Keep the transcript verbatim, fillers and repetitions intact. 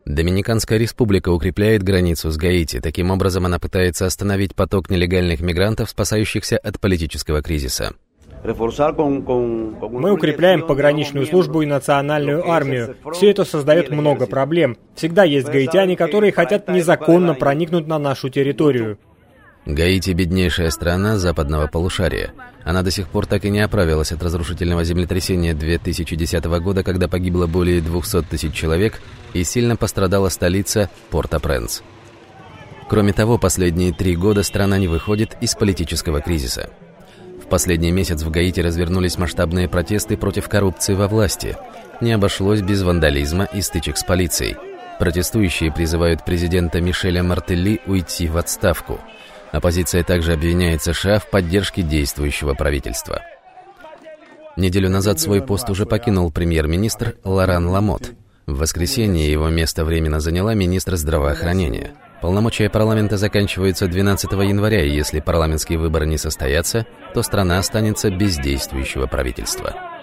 Доминиканская республика укрепляет границу с Гаити. Таким образом, она пытается остановить поток нелегальных мигрантов, спасающихся от политического кризиса. Мы укрепляем пограничную службу и национальную армию. Все это создает много проблем. Всегда есть гаитяне, которые хотят незаконно проникнуть на нашу территорию. Гаити – беднейшая страна западного полушария. Она до сих пор так и не оправилась от разрушительного землетрясения две тысячи десятого года, когда погибло более двухсот тысяч человек, и сильно пострадала столица Порт-о-Пренс. Кроме того, последние три года страна не выходит из политического кризиса. В последний месяц в Гаити развернулись масштабные протесты против коррупции во власти. Не обошлось без вандализма и стычек с полицией. Протестующие призывают президента Мишеля Мартелли уйти в отставку. Оппозиция также обвиняет США в поддержке действующего правительства. Неделю назад свой пост уже покинул премьер-министр Лоран Ламот. В воскресенье его место временно заняла министр здравоохранения. Полномочия парламента заканчиваются двенадцатого января, и если парламентские выборы не состоятся, то страна останется без действующего правительства.